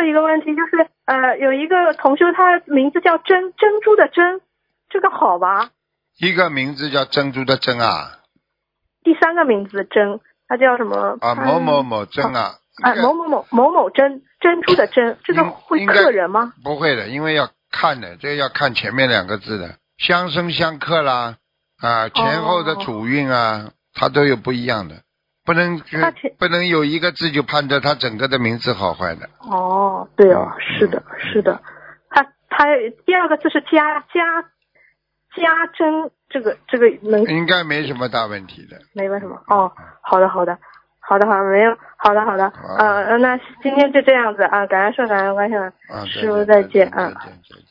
了一个问题，就是有一个同修，他名字叫珍珠的珍，这个好吧？ 一个名字叫珍珠的珍啊。 第三个名字珍，他叫什么？ 某某某珍啊。 某某珍珠的珍，这个会克人吗？ 不会的，因为要看的，这个要看前面两个字的，相生相克啦，前后的主韵啊，它都有不一样的，不能有一个字就判断它整个的名字好坏的。 哦，对哦，是的，是的，他第二个字是家珍，这个能应该没什么大问题的。 没问什么哦，好的，没有，好的，那今天就这样子啊，感恩观世音，师傅再见啊。 再见。